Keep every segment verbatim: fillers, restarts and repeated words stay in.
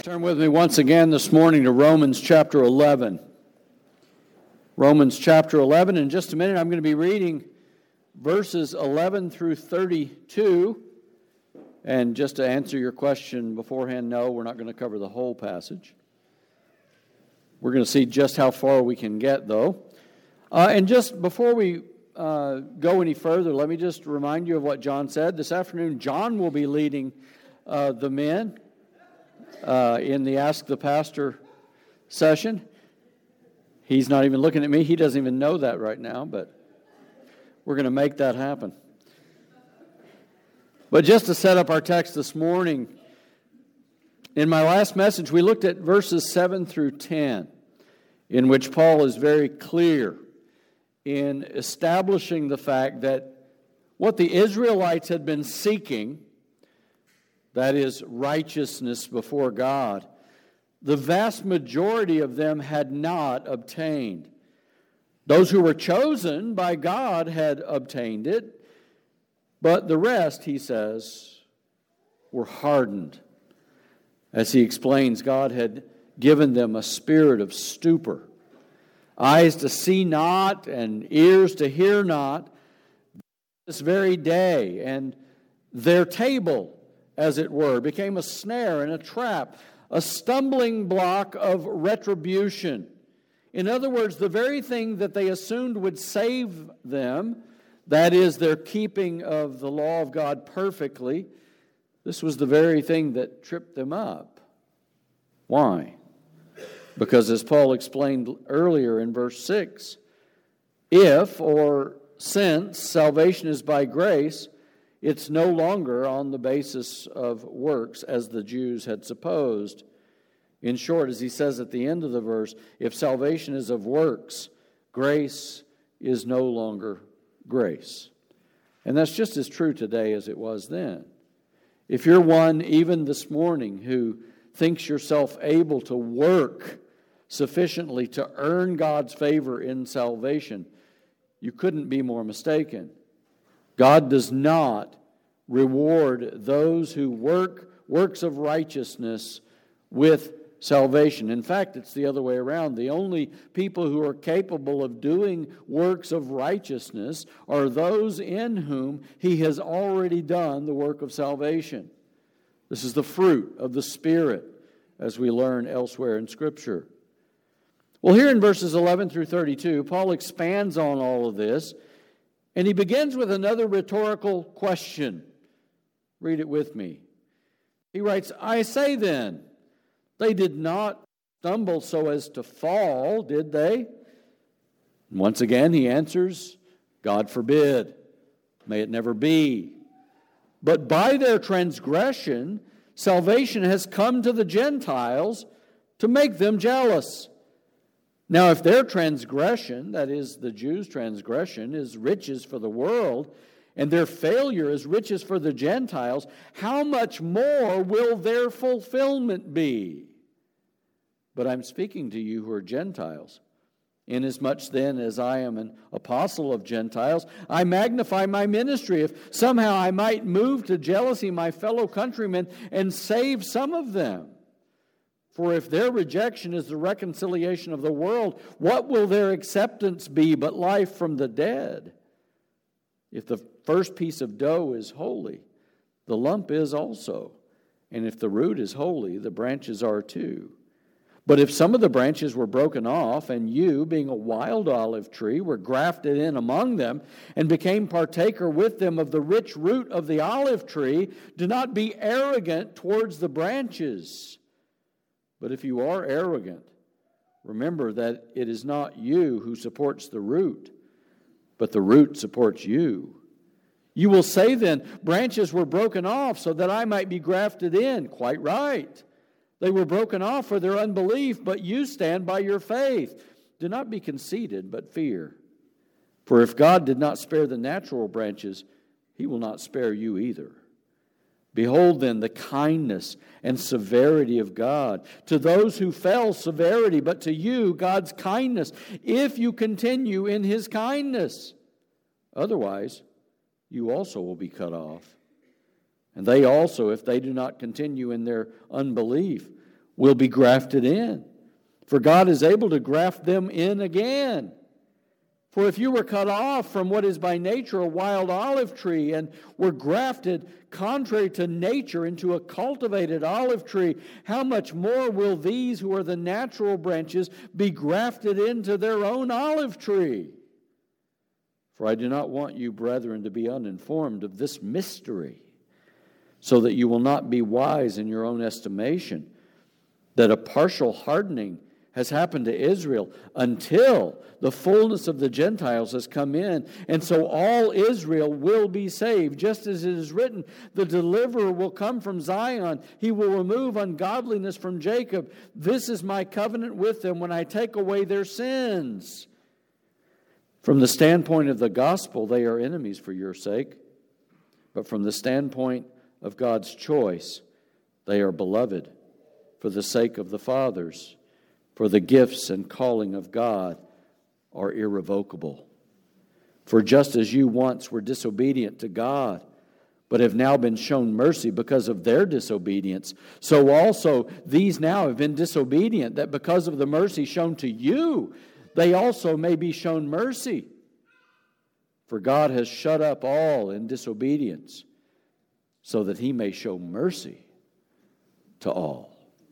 Turn with me once again this morning to Romans chapter eleven. Romans chapter eleven. In just a minute, I'm going to be reading verses eleven through thirty-two. And just to answer your question beforehand, no, we're not going to cover the whole passage. We're going to see just how far we can get, though. Uh, and just before we uh, go any further, let me just remind you of what John said. This afternoon, John will be leading uh, the men Uh, in the Ask the Pastor session. He's not even looking at me. He doesn't even know that right now, but we're going to make that happen. But just to set up our text this morning, in my last message, we looked at verses seven through ten, in which Paul is very clear in establishing the fact that what the Israelites had been seeking, that is, righteousness before God, the vast majority of them had not obtained. Those who were chosen by God had obtained it, but the rest, he says, were hardened. As he explains, God had given them a spirit of stupor, eyes to see not and ears to hear not, this very day, and their table, as it were, became a snare and a trap, a stumbling block of retribution. In other words, the very thing that they assumed would save them, that is, their keeping of the law of God perfectly, this was the very thing that tripped them up. Why? Because as Paul explained earlier in verse six, if or since salvation is by grace, it's no longer on the basis of works as the Jews had supposed. In short, as he says at the end of the verse, if salvation is of works, grace is no longer grace. And that's just as true today as it was then. If you're one, even this morning, who thinks yourself able to work sufficiently to earn God's favor in salvation, you couldn't be more mistaken. God does not reward those who work works of righteousness with salvation. In fact, it's the other way around. The only people who are capable of doing works of righteousness are those in whom He has already done the work of salvation. This is the fruit of the Spirit, as we learn elsewhere in Scripture. Well, here in verses eleven through thirty-two, Paul expands on all of this, and he begins with another rhetorical question. Read it with me. He writes, I say then, they did not stumble so as to fall, did they? And once again he answers, God forbid. May it never be. But by their transgression, salvation has come to the Gentiles to make them jealous. Now, if their transgression, that is the Jews' transgression, is riches for the world, and their failure is riches for the Gentiles, how much more will their fulfillment be? But I'm speaking to you who are Gentiles. Inasmuch then as I am an apostle of Gentiles, I magnify my ministry, if somehow I might move to jealousy my fellow countrymen and save some of them. For if their rejection is the reconciliation of the world, what will their acceptance be but life from the dead? If the first piece of dough is holy, the lump is also. And if the root is holy, the branches are too. But if some of the branches were broken off, and you, being a wild olive tree, were grafted in among them, and became partaker with them of the rich root of the olive tree, do not be arrogant towards the branches. But if you are arrogant, remember that it is not you who supports the root, but the root supports you. You will say then, branches were broken off so that I might be grafted in. Quite right. They were broken off for their unbelief, but you stand by your faith. Do not be conceited, but fear. For if God did not spare the natural branches, He will not spare you either. Behold then the kindness and severity of God. To those who fell, severity, but to you, God's kindness, if you continue in His kindness. Otherwise, you also will be cut off. And they also, if they do not continue in their unbelief, will be grafted in. For God is able to graft them in again. For if you were cut off from what is by nature a wild olive tree and were grafted contrary to nature into a cultivated olive tree, how much more will these who are the natural branches be grafted into their own olive tree? For I do not want you, brethren, to be uninformed of this mystery, so that you will not be wise in your own estimation, that a partial hardening has happened to Israel until the fullness of the Gentiles has come in. And so all Israel will be saved. Just as it is written, the deliverer will come from Zion. He will remove ungodliness from Jacob. This is my covenant with them when I take away their sins. From the standpoint of the gospel, they are enemies for your sake. But from the standpoint of God's choice, they are beloved for the sake of the fathers. For the gifts and calling of God are irrevocable. For just as you once were disobedient to God, but have now been shown mercy because of their disobedience, so also these now have been disobedient, that because of the mercy shown to you, they also may be shown mercy. For God has shut up all in disobedience, so that He may show mercy to all.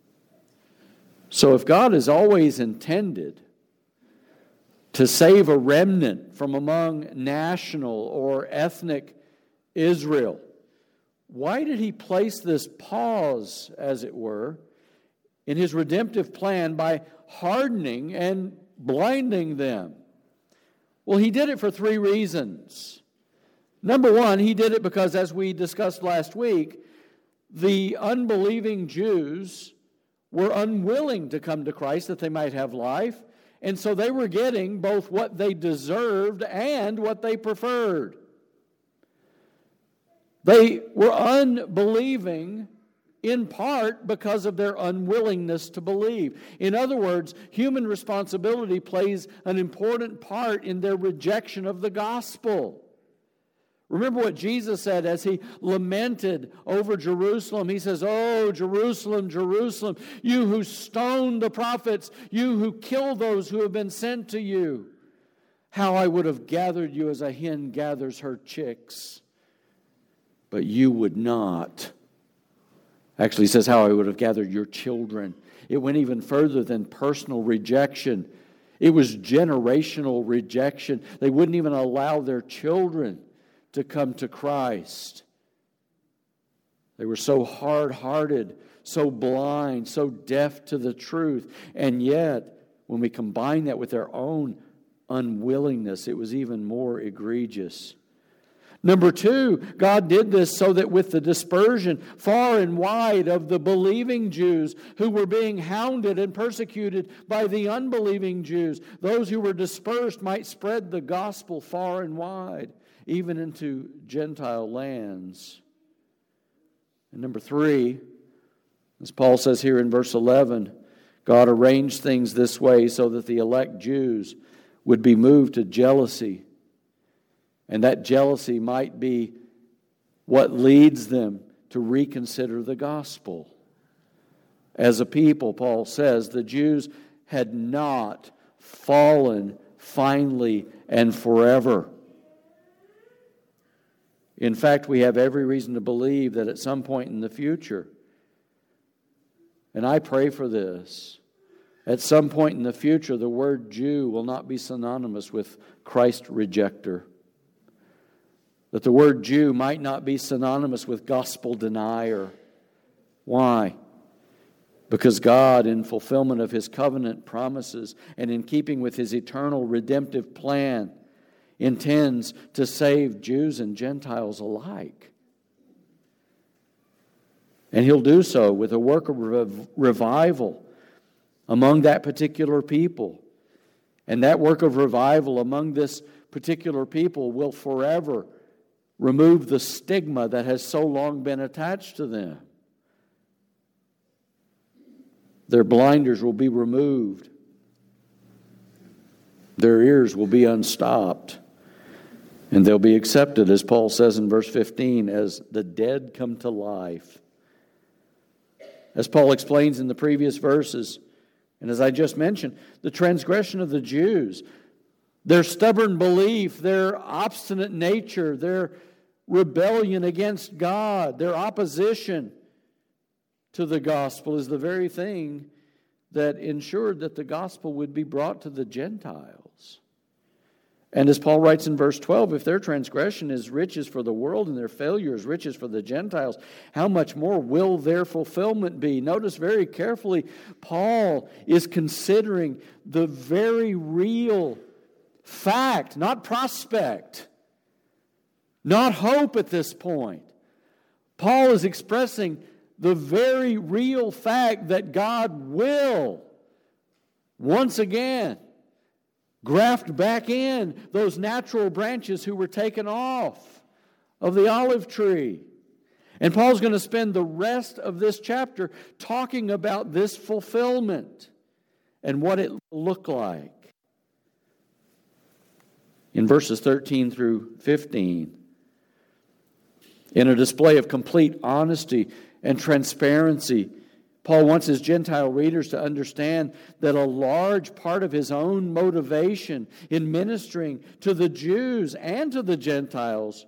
So if God has always intended to save a remnant from among national or ethnic Israel, why did He place this pause, as it were, in His redemptive plan by hardening and blinding them? Well, He did it for three reasons. Number one, He did it because, as we discussed last week, the unbelieving Jews were unwilling to come to Christ that they might have life. And so they were getting both what they deserved and what they preferred. They were unbelieving in part because of their unwillingness to believe. In other words, human responsibility plays an important part in their rejection of the gospel. Remember what Jesus said as He lamented over Jerusalem. He says, "Oh, Jerusalem, Jerusalem, you who stoned the prophets, you who killed those who have been sent to you. How I would have gathered you as a hen gathers her chicks. But you would not." Actually, He says, "How I would have gathered your children." It went even further than personal rejection. It was generational rejection. They wouldn't even allow their children to come to Christ. They were so hard-hearted, so blind, so deaf to the truth. And yet, when we combine that with their own unwillingness, it was even more egregious. Number two, God did this so that with the dispersion far and wide of the believing Jews who were being hounded and persecuted by the unbelieving Jews, those who were dispersed might spread the gospel far and wide, even into Gentile lands. And number three, as Paul says here in verse eleven, God arranged things this way so that the elect Jews would be moved to jealousy. And that jealousy might be what leads them to reconsider the gospel. As a people, Paul says, the Jews had not fallen finally and forever. In fact, we have every reason to believe that at some point in the future, and I pray for this, at some point in the future, the word Jew will not be synonymous with Christ rejecter. That the word Jew might not be synonymous with gospel denier. Why? Because God, in fulfillment of His covenant promises and in keeping with His eternal redemptive plan, intends to save Jews and Gentiles alike. And He'll do so with a work of rev- revival among that particular people. And that work of revival among this particular people will forever remove the stigma that has so long been attached to them. Their blinders will be removed. Their ears will be unstopped. And they'll be accepted, as Paul says in verse fifteen, as the dead come to life. As Paul explains in the previous verses, and as I just mentioned, the transgression of the Jews, their stubborn belief, their obstinate nature, their rebellion against God, their opposition to the gospel is the very thing that ensured that the gospel would be brought to the Gentiles. And as Paul writes in verse twelve, if their transgression is riches for the world and their failure is riches for the Gentiles, how much more will their fulfillment be? Notice very carefully, Paul is considering the very real fact, not prospect, not hope at this point. Paul is expressing the very real fact that God will once again graft back in those natural branches who were taken off of the olive tree. And Paul's going to spend the rest of this chapter talking about this fulfillment and what it will look like. In verses thirteen through fifteen, in a display of complete honesty and transparency, Paul wants his Gentile readers to understand that a large part of his own motivation in ministering to the Jews and to the Gentiles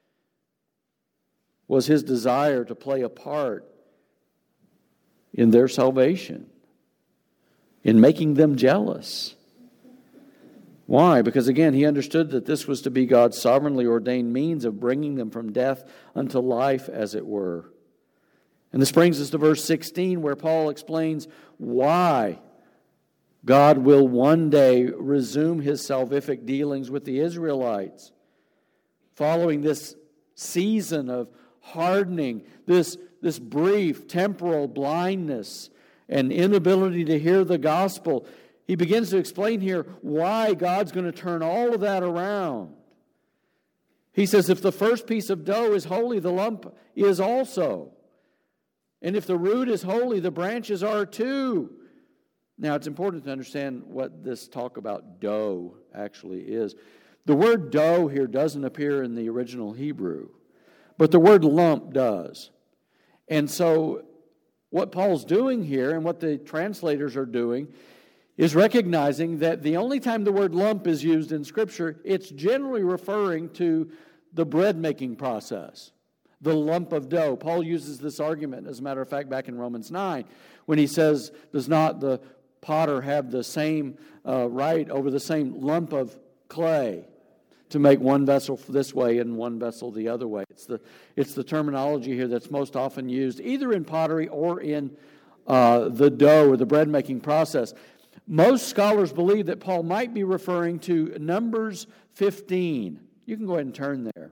was his desire to play a part in their salvation, in making them jealous. Why? Because again, he understood that this was to be God's sovereignly ordained means of bringing them from death unto life, as it were. And this brings us to verse sixteen, where Paul explains why God will one day resume his salvific dealings with the Israelites. Following this season of hardening, this, this brief temporal blindness and inability to hear the gospel, he begins to explain here why God's going to turn all of that around. He says, if the first piece of dough is holy, the lump is also. And if the root is holy, the branches are too. Now, it's important to understand what this talk about dough actually is. The word dough here doesn't appear in the original Hebrew, but the word lump does. And so what Paul's doing here, and what the translators are doing, is recognizing that the only time the word lump is used in Scripture, it's generally referring to the bread-making process, the lump of dough. Paul uses this argument, as a matter of fact, back in Romans nine, when he says, does not the potter have the same uh, right over the same lump of clay to make one vessel this way and one vessel the other way? It's the, it's the terminology here that's most often used, either in pottery or in uh, the dough or the bread-making process. Most scholars believe that Paul might be referring to Numbers fifteen. You can go ahead and turn there.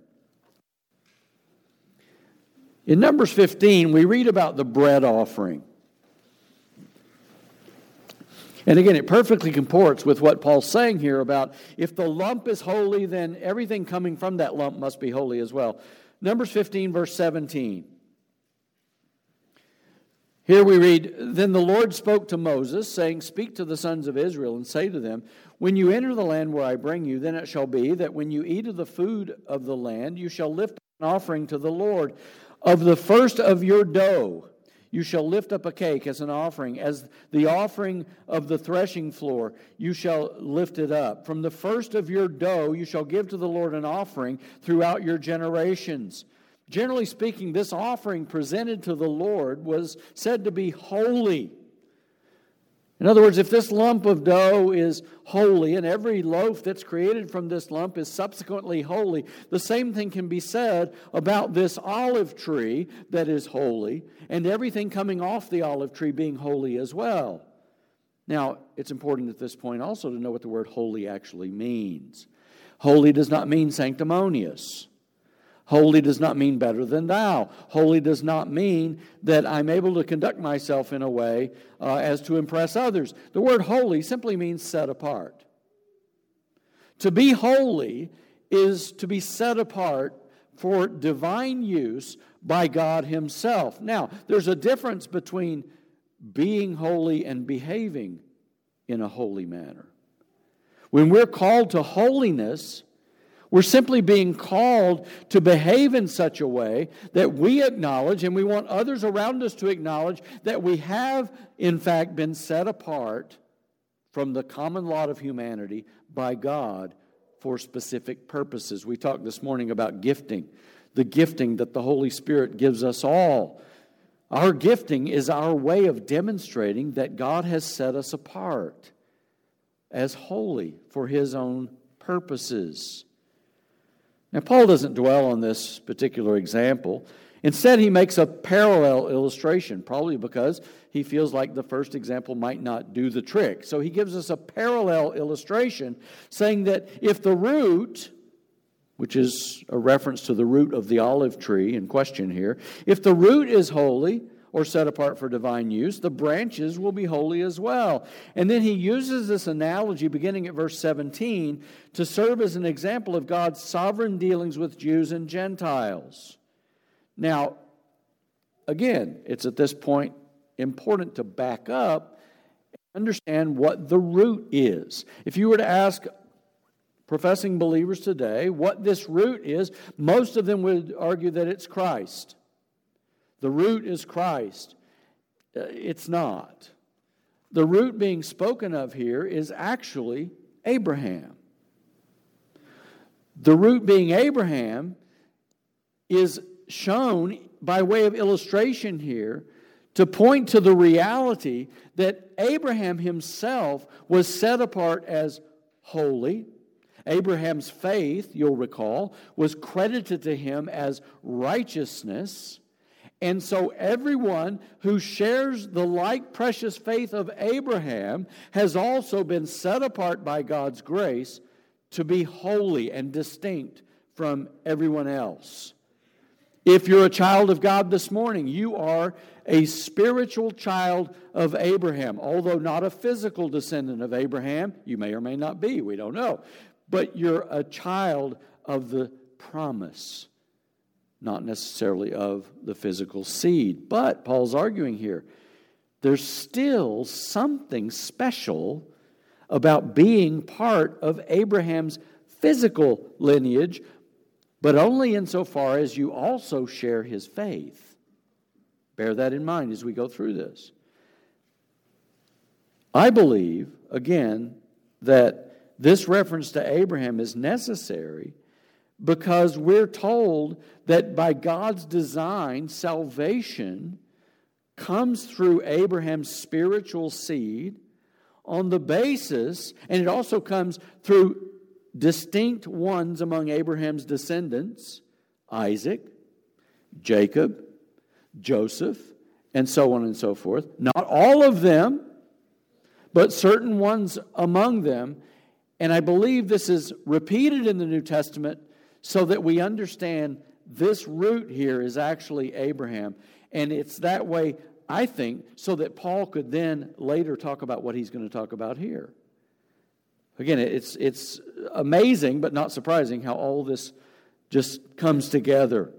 In Numbers fifteen, we read about the bread offering. And again, it perfectly comports with what Paul's saying here about if the lump is holy, then everything coming from that lump must be holy as well. Numbers fifteen, verse seventeen. Here we read, then the Lord spoke to Moses, saying, speak to the sons of Israel and say to them, when you enter the land where I bring you, then it shall be that when you eat of the food of the land, you shall lift up an offering to the Lord. Of the first of your dough, you shall lift up a cake as an offering. As the offering of the threshing floor, you shall lift it up. From the first of your dough, you shall give to the Lord an offering throughout your generations. Generally speaking, this offering presented to the Lord was said to be holy. In other words, if this lump of dough is holy, and every loaf that's created from this lump is subsequently holy, the same thing can be said about this olive tree that is holy, and everything coming off the olive tree being holy as well. Now, it's important at this point also to know what the word holy actually means. Holy does not mean sanctimonious. Holy does not mean better than thou. Holy does not mean that I'm able to conduct myself in a way uh, as to impress others. The word holy simply means set apart. To be holy is to be set apart for divine use by God Himself. Now, there's a difference between being holy and behaving in a holy manner. When we're called to holiness, We're simply being called to behave in such a way that we acknowledge, and we want others around us to acknowledge, that we have, in fact, been set apart from the common lot of humanity by God for specific purposes. We talked this morning about gifting, the gifting that the Holy Spirit gives us all. Our gifting is our way of demonstrating that God has set us apart as holy for His own purposes. Now, Paul doesn't dwell on this particular example. Instead, he makes a parallel illustration, probably because he feels like the first example might not do the trick. So he gives us a parallel illustration, saying that if the root, which is a reference to the root of the olive tree in question here, if the root is holy or set apart for divine use, the branches will be holy as well. And then he uses this analogy beginning at verse seventeen to serve as an example of God's sovereign dealings with Jews and Gentiles. Now, again, it's at this point important to back up and understand what the root is. If you were to ask professing believers today what this root is, most of them would argue that it's Christ. The root is Christ. It's not. The root being spoken of here is actually Abraham. The root being Abraham is shown by way of illustration here to point to the reality that Abraham himself was set apart as holy. Abraham's faith, you'll recall, was credited to him as righteousness. And so everyone who shares the like precious faith of Abraham has also been set apart by God's grace to be holy and distinct from everyone else. If you're a child of God this morning, you are a spiritual child of Abraham. Although not a physical descendant of Abraham, you may or may not be, we don't know. But you're a child of the promise, not necessarily of the physical seed. But Paul's arguing here, there's still something special about being part of Abraham's physical lineage, but only insofar as you also share his faith. Bear that in mind as we go through this. I believe, again, that this reference to Abraham is necessary because we're told that by God's design, salvation comes through Abraham's spiritual seed on the basis, and it also comes through distinct ones among Abraham's descendants, Isaac, Jacob, Joseph, and so on and so forth. Not all of them, but certain ones among them. And I believe this is repeated in the New Testament so that we understand this root here is actually Abraham. And it's that way, I think, so that Paul could then later talk about what he's going to talk about here. Again, it's it's amazing, but not surprising, how all this just comes together.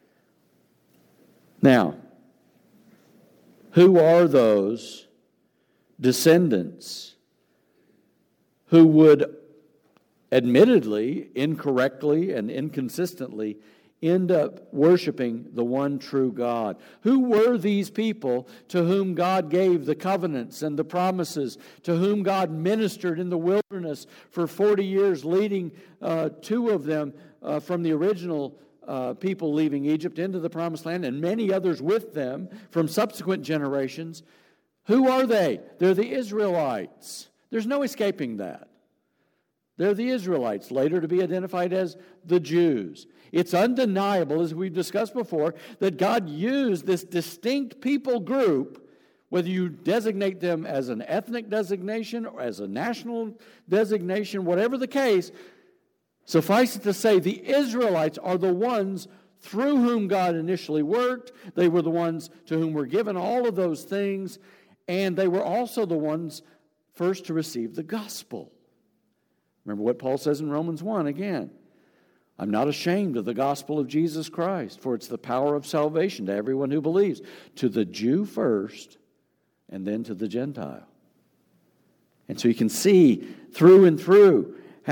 Now, who are those descendants who would admittedly, incorrectly, and inconsistently end up worshiping the one true God? Who were these people to whom God gave the covenants and the promises, to whom God ministered in the wilderness for forty years, leading uh, two of them uh, from the original uh, people leaving Egypt into the promised land, and many others with them from subsequent generations? Who are they? They're the Israelites. There's no escaping that. They're the Israelites, later to be identified as the Jews. It's undeniable, as we've discussed before, that God used this distinct people group, whether you designate them as an ethnic designation or as a national designation, whatever the case, suffice it to say, the Israelites are the ones through whom God initially worked. They were the ones to whom were given all of those things, and they were also the ones first to receive the gospel. Remember what Paul says in Romans one again. I'm not ashamed of the gospel of Jesus Christ, for it's the power of salvation to everyone who believes, to the Jew first, and then to the Gentile. And so you can see through and through how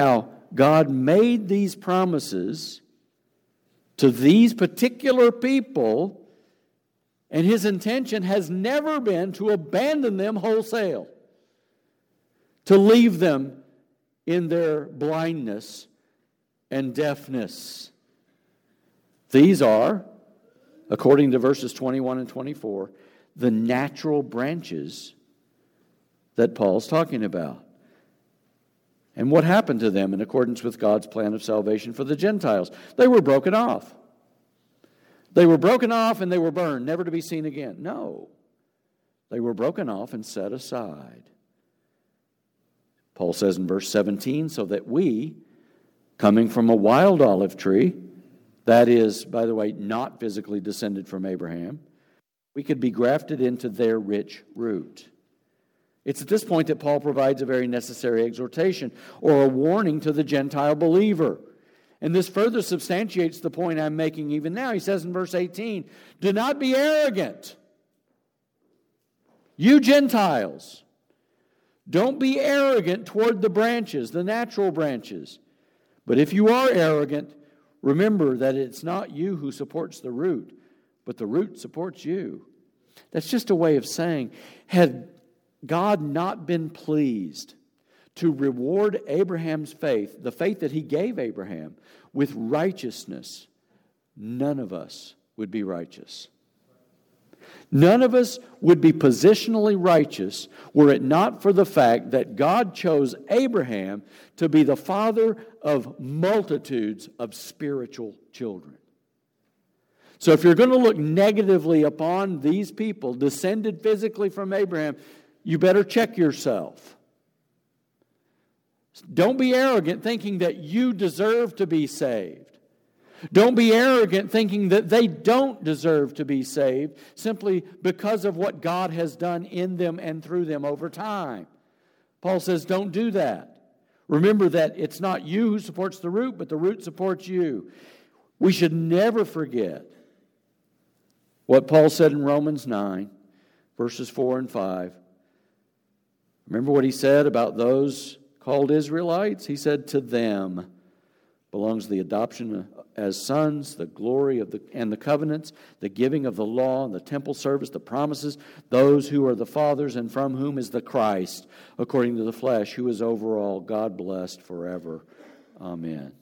God made these promises to these particular people, and His intention has never been to abandon them wholesale, to leave them in their blindness and deafness. These are, according to verses twenty-one and twenty-four, the natural branches that Paul's talking about. And what happened to them in accordance with God's plan of salvation for the Gentiles? They were broken off. They were broken off and they were burned, never to be seen again. No. They were broken off and set aside. Paul says in verse seventeen, so that we, coming from a wild olive tree, that is, by the way, not physically descended from Abraham, we could be grafted into their rich root. It's at this point that Paul provides a very necessary exhortation or a warning to the Gentile believer. And this further substantiates the point I'm making even now. He says in verse eighteen, do not be arrogant. You Gentiles, don't be arrogant toward the branches, the natural branches. But if you are arrogant, remember that it's not you who supports the root, but the root supports you. That's just a way of saying, had God not been pleased to reward Abraham's faith, the faith that He gave Abraham, with righteousness, none of us would be righteous. None of us would be positionally righteous were it not for the fact that God chose Abraham to be the father of multitudes of spiritual children. So if you're going to look negatively upon these people descended physically from Abraham, you better check yourself. Don't be arrogant thinking that you deserve to be saved. Don't be arrogant thinking that they don't deserve to be saved simply because of what God has done in them and through them over time. Paul says, don't do that. Remember that it's not you who supports the root, but the root supports you. We should never forget what Paul said in Romans nine, verses four and five. Remember what he said about those called Israelites? He said, to them belongs the adoption as sons, the glory of the and the covenants, the giving of the law, the temple service, the promises, those who are the fathers and from whom is the Christ, according to the flesh, who is over all, God blessed forever. Amen.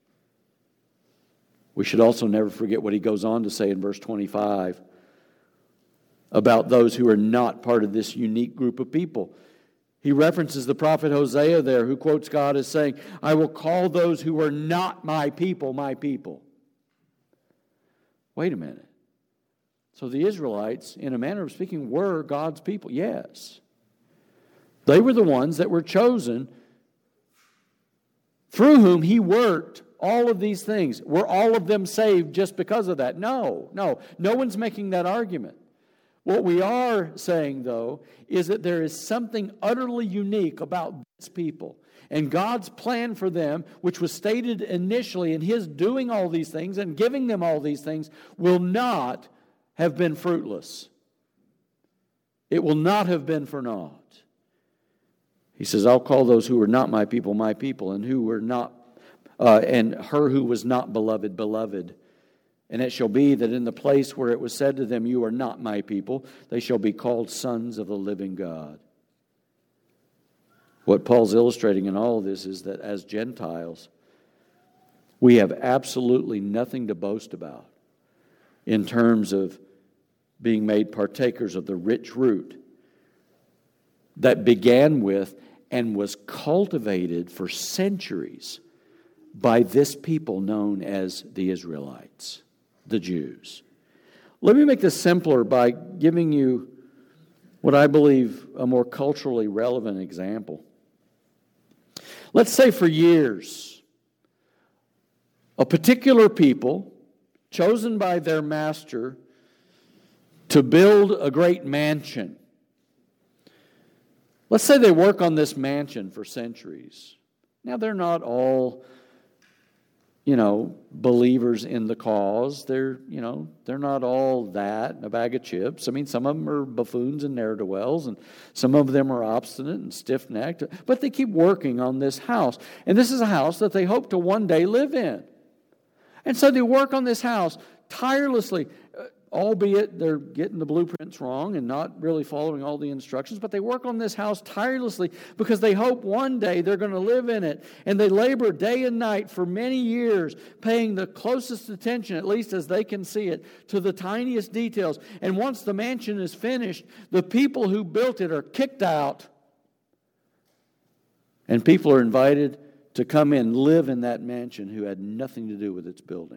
We should also never forget what he goes on to say in verse twenty-five about those who are not part of this unique group of people. He references the prophet Hosea there, who quotes God as saying, I will call those who are not my people, my people. Wait a minute. So the Israelites, in a manner of speaking, were God's people. Yes. They were the ones that were chosen through whom He worked all of these things. Were all of them saved just because of that? No, no. No one's making that argument. What we are saying, though, is that there is something utterly unique about these people. And God's plan for them, which was stated initially in His doing all these things and giving them all these things, will not have been fruitless. It will not have been for naught. He says, I'll call those who are not my people, my people, and who were not, uh, and her who was not beloved, beloved. And it shall be that in the place where it was said to them, you are not my people, they shall be called sons of the living God. What Paul's illustrating in all of this is that as Gentiles, we have absolutely nothing to boast about in terms of being made partakers of the rich root that began with and was cultivated for centuries by this people known as the Israelites, the Jews. Let me make this simpler by giving you what I believe a more culturally relevant example. Let's say for years, a particular people chosen by their master to build a great mansion. Let's say they work on this mansion for centuries. Now, they're not all you know, believers in the cause. They're, you know, they're not all that, a bag of chips. I mean, some of them are buffoons and ne'er-do-wells, and some of them are obstinate and stiff-necked, but they keep working on this house. And this is a house that they hope to one day live in. And so they work on this house tirelessly, albeit they're getting the blueprints wrong and not really following all the instructions, but they work on this house tirelessly because they hope one day they're going to live in it. And they labor day and night for many years, paying the closest attention, at least as they can see it, to the tiniest details. And once the mansion is finished, the people who built it are kicked out. And people are invited to come in, live in that mansion who had nothing to do with its building.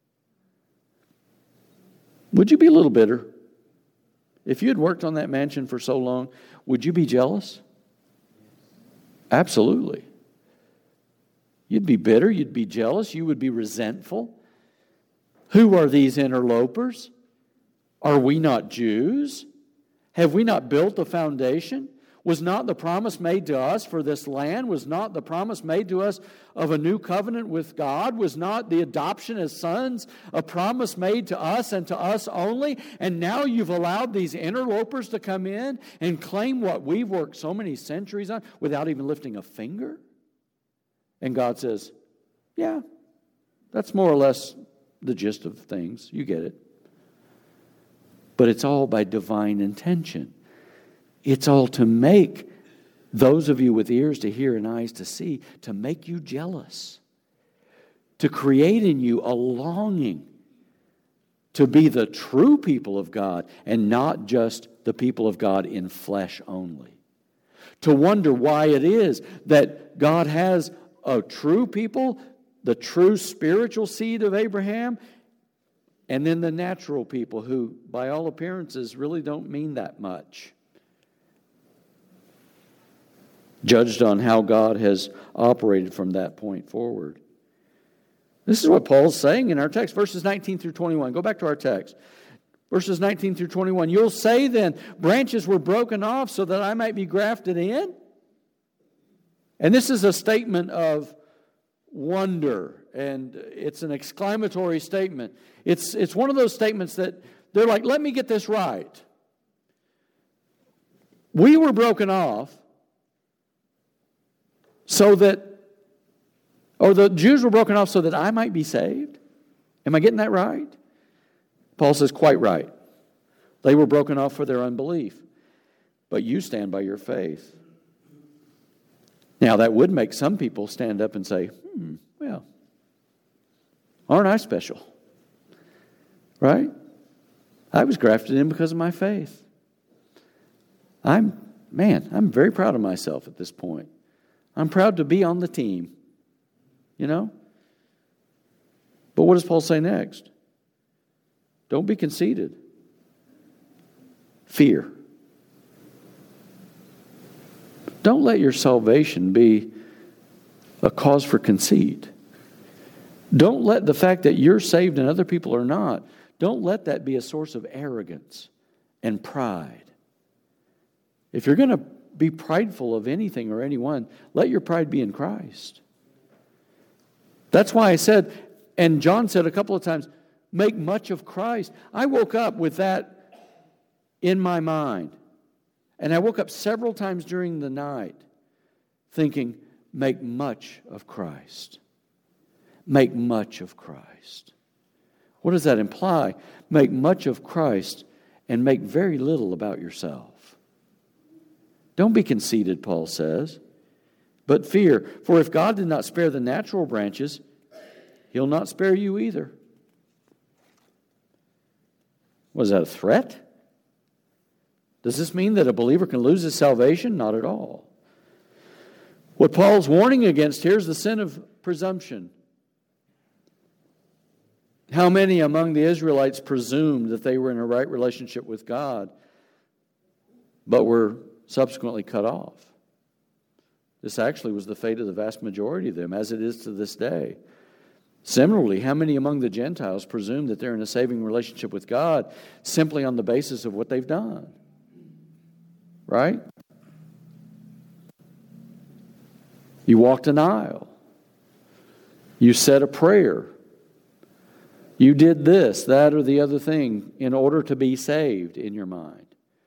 Would you be a little bitter? If you had worked on that mansion for so long, would you be jealous? Absolutely. You'd be bitter, you'd be jealous, you would be resentful. Who are these interlopers? Are we not Jews? Have we not built the foundation? Was not the promise made to us for this land? Was not the promise made to us of a new covenant with God? Was not the adoption as sons a promise made to us and to us only? And now you've allowed these interlopers to come in and claim what we've worked so many centuries on without even lifting a finger? And God says, yeah, that's more or less the gist of things. You get it. But it's all by divine intention. It's all to make those of you with ears to hear and eyes to see, to make you jealous, to create in you a longing to be the true people of God and not just the people of God in flesh only. To wonder why it is that God has a true people, the true spiritual seed of Abraham, and then the natural people who, by all appearances, really don't mean that much. Judged on how God has operated from that point forward. This is what Paul's saying in our text, verses nineteen through twenty-one. Go back to our text. Verses nineteen through twenty-one. You'll say then, branches were broken off so that I might be grafted in? And this is a statement of wonder, and it's an exclamatory statement. It's, it's one of those statements that they're like, let me get this right. We were broken off so that, or the Jews were broken off so that I might be saved? Am I getting that right? Paul says, quite right. They were broken off for their unbelief, but you stand by your faith. Now, that would make some people stand up and say, hmm, well, aren't I special? Right? I was grafted in because of my faith. I'm, man, I'm very proud of myself at this point. I'm proud to be on the team, you know? But what does Paul say next? Don't be conceited. Fear. Don't let your salvation be a cause for conceit. Don't let the fact that you're saved and other people are not, don't let that be a source of arrogance and pride. If you're going to be prideful of anything or anyone, let your pride be in Christ. That's why I said, and John said a couple of times, make much of Christ. I woke up with that in my mind. And I woke up several times during the night thinking, make much of Christ. Make much of Christ. What does that imply? Make much of Christ and make very little about yourself. Don't be conceited, Paul says, but fear. For if God did not spare the natural branches, He'll not spare you either. Was that a threat? Does this mean that a believer can lose his salvation? Not at all. What Paul's warning against here is the sin of presumption. How many among the Israelites presumed that they were in a right relationship with God, but were subsequently cut off? This actually was the fate of the vast majority of them, as it is to this day. Similarly, how many among the Gentiles presume that they're in a saving relationship with God simply on the basis of what they've done? Right? You walked an aisle. You said a prayer. You did this, that, or the other thing in order to be saved in your mind.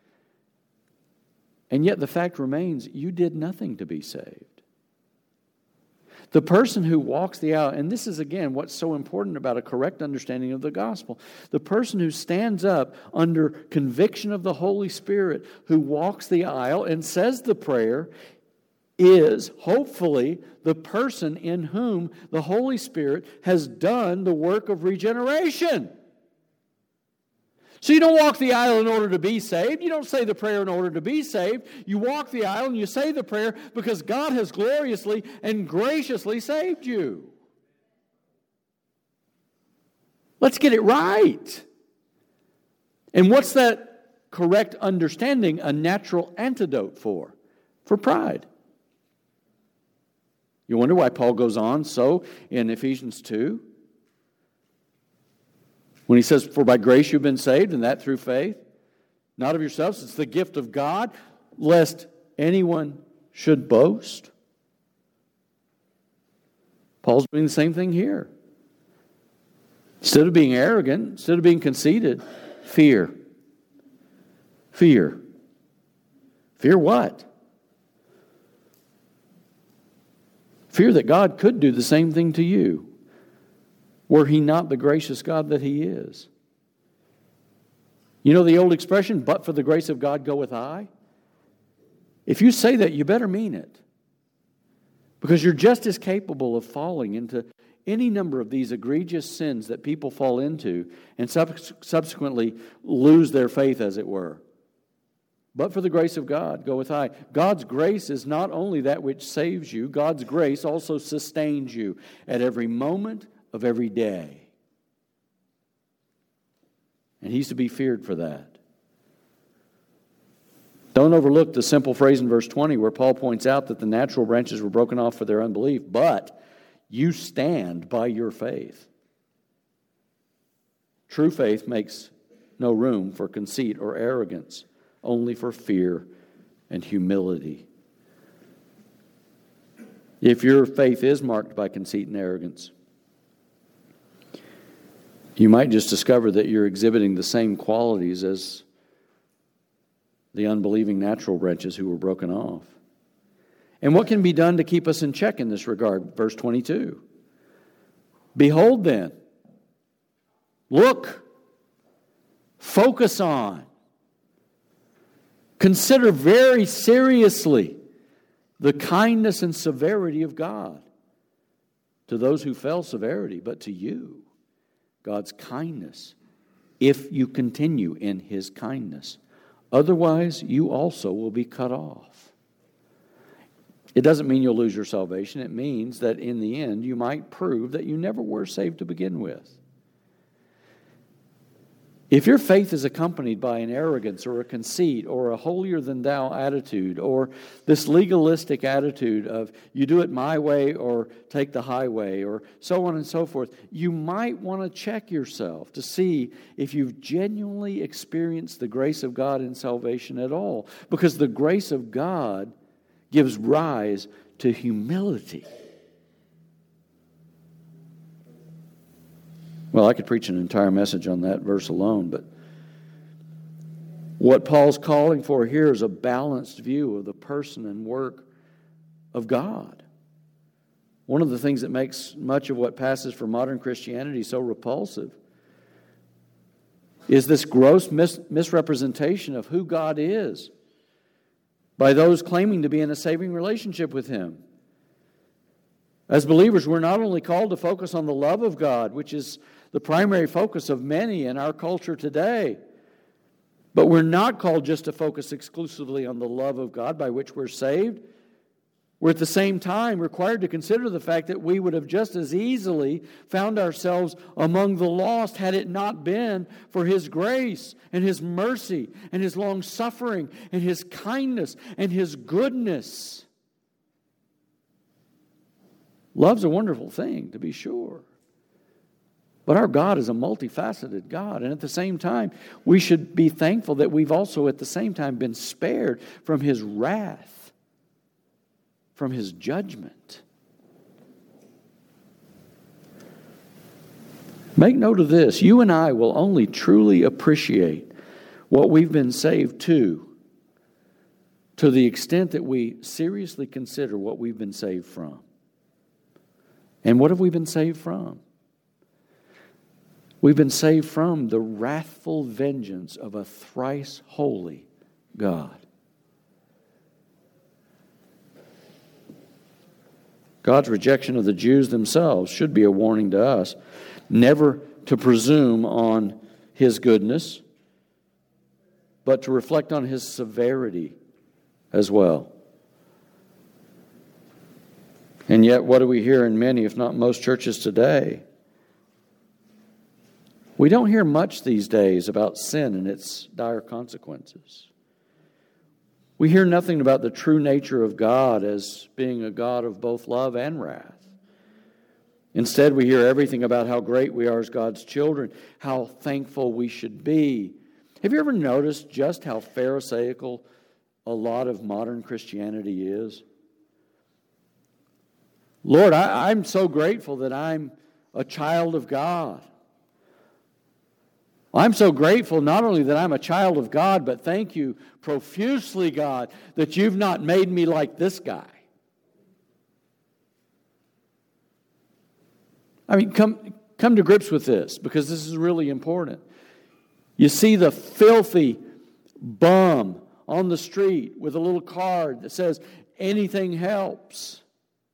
And yet the fact remains, you did nothing to be saved. The person who walks the aisle, and this is again what's so important about a correct understanding of the gospel, the person who stands up under conviction of the Holy Spirit, who walks the aisle and says the prayer, is hopefully the person in whom the Holy Spirit has done the work of regeneration. So you don't walk the aisle in order to be saved. You don't say the prayer in order to be saved. You walk the aisle and you say the prayer because God has gloriously and graciously saved you. Let's get it right. And what's that correct understanding a natural antidote for? For pride. You wonder why Paul goes on so in Ephesians two? When he says, for by grace you've been saved, and that through faith, not of yourselves, it's the gift of God, lest anyone should boast. Paul's doing the same thing here. Instead of being arrogant, instead of being conceited, fear. Fear. Fear what? Fear that God could do the same thing to you. Were He not the gracious God that He is? You know the old expression, but for the grace of God goeth I? If you say that, you better mean it. Because you're just as capable of falling into any number of these egregious sins that people fall into and subsequently lose their faith, as it were. But for the grace of God goeth I. God's grace is not only that which saves you, God's grace also sustains you at every moment of every day. And He's to be feared for that. Don't overlook the simple phrase in verse twenty where Paul points out that the natural branches were broken off for their unbelief, but you stand by your faith. True faith makes no room for conceit or arrogance, only for fear and humility. If your faith is marked by conceit and arrogance, you might just discover that you're exhibiting the same qualities as the unbelieving natural branches who were broken off. And what can be done to keep us in check in this regard? Verse twenty-two. Behold then, look, focus on, consider very seriously the kindness and severity of God. To those who fell, severity, but to you, God's kindness, if you continue in His kindness. Otherwise, you also will be cut off. It doesn't mean you'll lose your salvation. It means that in the end, you might prove that you never were saved to begin with. If your faith is accompanied by an arrogance or a conceit or a holier-than-thou attitude or this legalistic attitude of you do it my way or take the highway or so on and so forth, you might want to check yourself to see if you've genuinely experienced the grace of God in salvation at all. Because the grace of God gives rise to humility. Well, I could preach an entire message on that verse alone, but what Paul's calling for here is a balanced view of the person and work of God. One of the things that makes much of what passes for modern Christianity so repulsive is this gross mis- misrepresentation of who God is by those claiming to be in a saving relationship with Him. As believers, we're not only called to focus on the love of God, which is the primary focus of many in our culture today, but we're not called just to focus exclusively on the love of God by which we're saved. We're at the same time required to consider the fact that we would have just as easily found ourselves among the lost had it not been for His grace and His mercy and His long-suffering and His kindness and His goodness. Love's a wonderful thing, to be sure. But our God is a multifaceted God. And at the same time, we should be thankful that we've also at the same time been spared from His wrath, from His judgment. Make note of this. You and I will only truly appreciate what we've been saved to, to the extent that we seriously consider what we've been saved from. And what have we been saved from? We've been saved from the wrathful vengeance of a thrice holy God. God's rejection of the Jews themselves should be a warning to us never to presume on His goodness, but to reflect on His severity as well. And yet, what do we hear in many, if not most churches today? We don't hear much these days about sin and its dire consequences. We hear nothing about the true nature of God as being a God of both love and wrath. Instead, we hear everything about how great we are as God's children, how thankful we should be. Have you ever noticed just how pharisaical a lot of modern Christianity is? Lord, I, I'm so grateful that I'm a child of God. I'm so grateful not only that I'm a child of God, but thank you profusely, God, that you've not made me like this guy. I mean, come, come to grips with this, because this is really important. You see the filthy bum on the street with a little card that says, anything helps.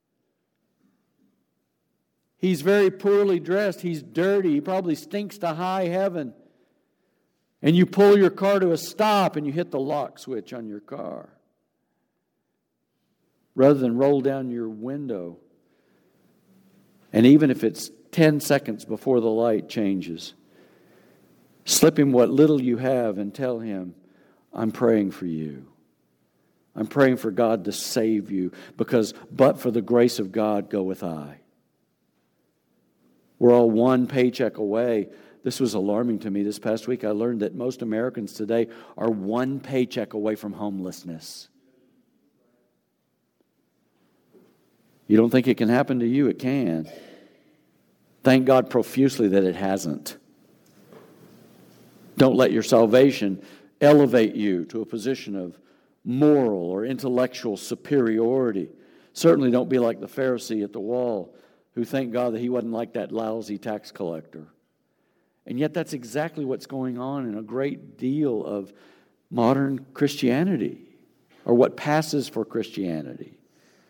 He's very poorly dressed. He's dirty. He probably stinks to high heaven. And you pull your car to a stop and you hit the lock switch on your car. Rather than roll down your window. And even if it's ten seconds before the light changes, slip him what little you have and tell him, I'm praying for you. I'm praying for God to save you, because but for the grace of God goeth I. We're all one paycheck away. This was alarming to me this past week. I learned that most Americans today are one paycheck away from homelessness. You don't think it can happen to you? It can. Thank God profusely that it hasn't. Don't let your salvation elevate you to a position of moral or intellectual superiority. Certainly don't be like the Pharisee at the wall who thanked God that he wasn't like that lousy tax collector. And yet that's exactly what's going on in a great deal of modern Christianity, or what passes for Christianity.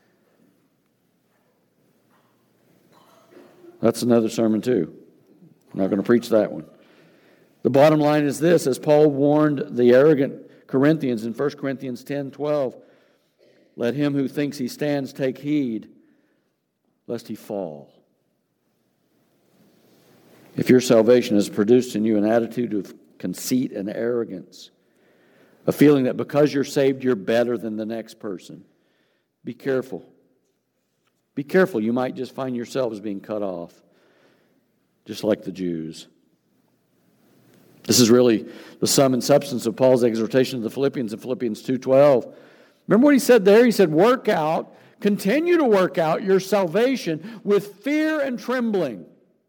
That's another sermon too. I'm not going to preach that one. The bottom line is this, as Paul warned the arrogant Corinthians in First Corinthians ten twelve, let him who thinks he stands take heed, lest he fall. If your salvation has produced in you an attitude of conceit and arrogance, a feeling that because you're saved, you're better than the next person, be careful. Be careful. You might just find yourselves being cut off, just like the Jews. This is really the sum and substance of Paul's exhortation to the Philippians in Philippians two twelve. Remember what he said there? He said, work out, continue to work out your salvation with fear and trembling.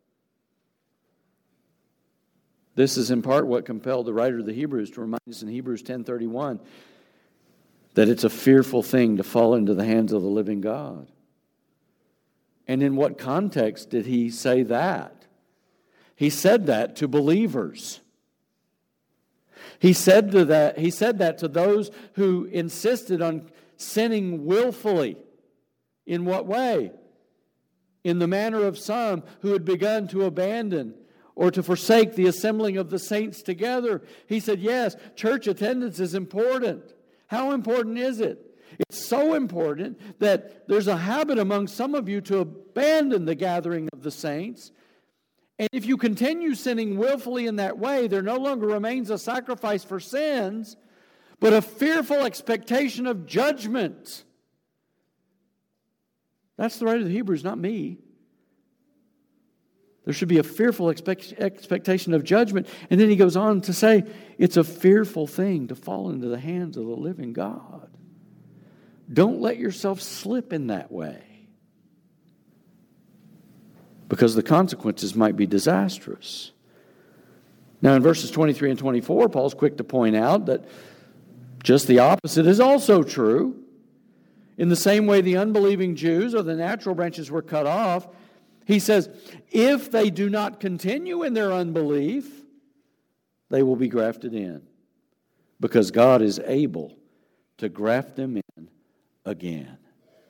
This is in part what compelled the writer of the Hebrews to remind us in Hebrews ten thirty-one that it's a fearful thing to fall into the hands of the living God. And in what context did he say that? He said that to believers. He said to that, he said that to those who insisted on sinning willfully. In what way? In the manner of some who had begun to abandon or to forsake the assembling of the saints together. He said, yes, church attendance is important. How important is it? It's so important that there's a habit among some of you to abandon the gathering of the saints. And if you continue sinning willfully in that way, there no longer remains a sacrifice for sins, but a fearful expectation of judgment. That's the writer of the Hebrews, not me. There should be a fearful expect, expectation of judgment. And then he goes on to say, it's a fearful thing to fall into the hands of the living God. Don't let yourself slip in that way. because the consequences might be disastrous. Now, in verses twenty-three and twenty-four, Paul's quick to point out that just the opposite is also true. In the same way the unbelieving Jews or the natural branches were cut off, he says, if they do not continue in their unbelief, they will be grafted in, because God is able to graft them in again.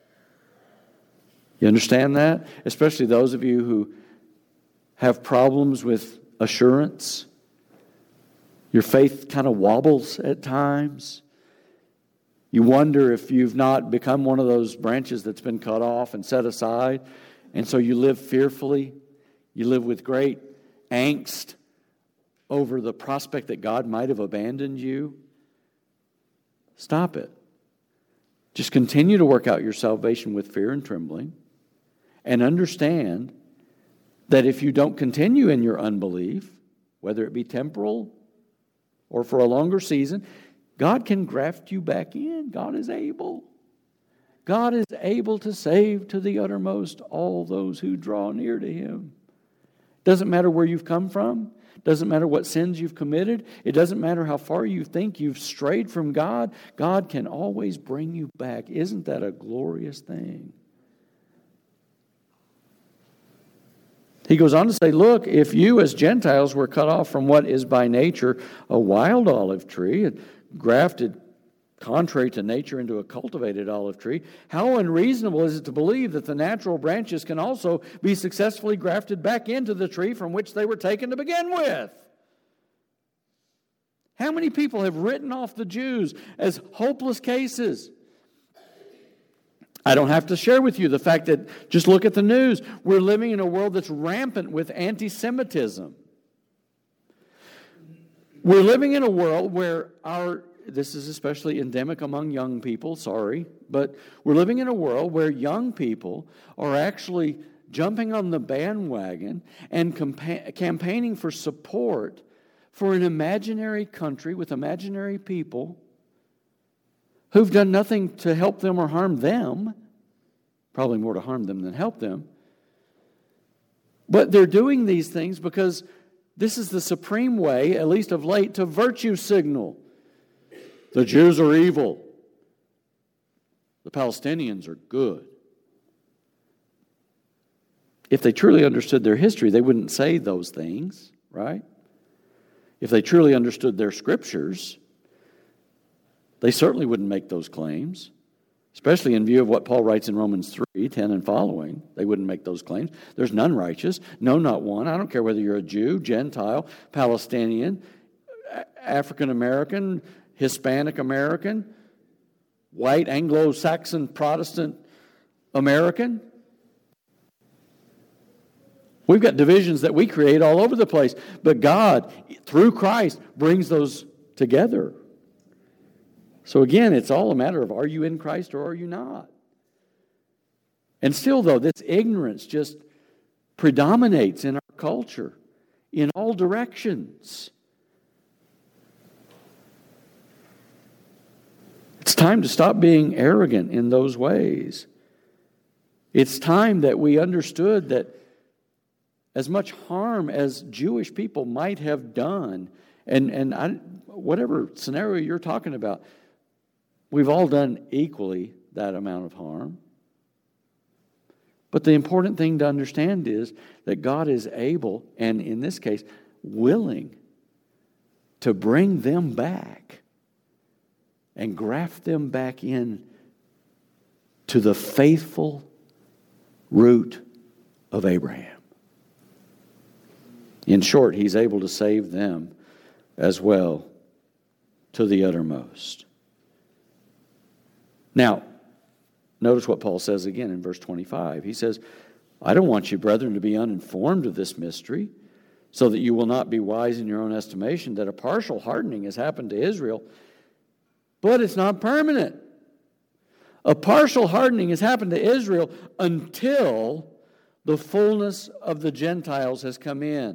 You understand that? Especially those of you who have problems with assurance. Your faith kind of wobbles at times. You wonder if you've not become one of those branches that's been cut off and set aside, and so you live fearfully. You live with great angst over the prospect that God might have abandoned you. Stop it. Just continue to work out your salvation with fear and trembling, and understand that if you don't continue in your unbelief, whether it be temporal or for a longer season, God can graft you back in. God is able. God is able to save to the uttermost all those who draw near to Him. Doesn't matter where you've come from. Doesn't matter what sins you've committed. It doesn't matter how far you think you've strayed from God. God can always bring you back. Isn't that a glorious thing? He goes on to say, look, if you as Gentiles were cut off from what is by nature a wild olive tree, and grafted contrary to nature into a cultivated olive tree, how unreasonable is it to believe that the natural branches can also be successfully grafted back into the tree from which they were taken to begin with? How many people have written off the Jews as hopeless cases? I don't have to share with you the fact that, just look at the news, we're living in a world that's rampant with anti-Semitism. We're living in a world where our, this is especially endemic among young people, sorry, but we're living in a world where young people are actually jumping on the bandwagon and campa- campaigning for support for an imaginary country with imaginary people who've done nothing to help them or harm them, probably more to harm them than help them. But they're doing these things because this is the supreme way, at least of late, to virtue signal. The Jews are evil. The Palestinians are good. If they truly understood their history, they wouldn't say those things, right? If they truly understood their scriptures, they certainly wouldn't make those claims, especially in view of what Paul writes in Romans three, ten and following. They wouldn't make those claims. There's none righteous, no, not one. I don't care whether you're a Jew, Gentile, Palestinian, African American, Hispanic American, white Anglo-Saxon Protestant American. We've got divisions that we create all over the place, but God, through Christ, brings those together. So again, it's all a matter of, are you in Christ or are you not? And still, though, this ignorance just predominates in our culture in all directions. It's time to stop being arrogant in those ways. It's time that we understood that as much harm as Jewish people might have done, and, and I, whatever scenario you're talking about, we've all done equally that amount of harm. But the important thing to understand is that God is able, and in this case, willing, to bring them back and graft them back in to the faithful root of Abraham. In short, He's able to save them as well to the uttermost. Now, notice what Paul says again in verse twenty-five. He says, I don't want you, brethren, to be uninformed of this mystery, so that you will not be wise in your own estimation, that a partial hardening has happened to Israel, but it's not permanent. A partial hardening has happened to Israel until the fullness of the Gentiles has come in.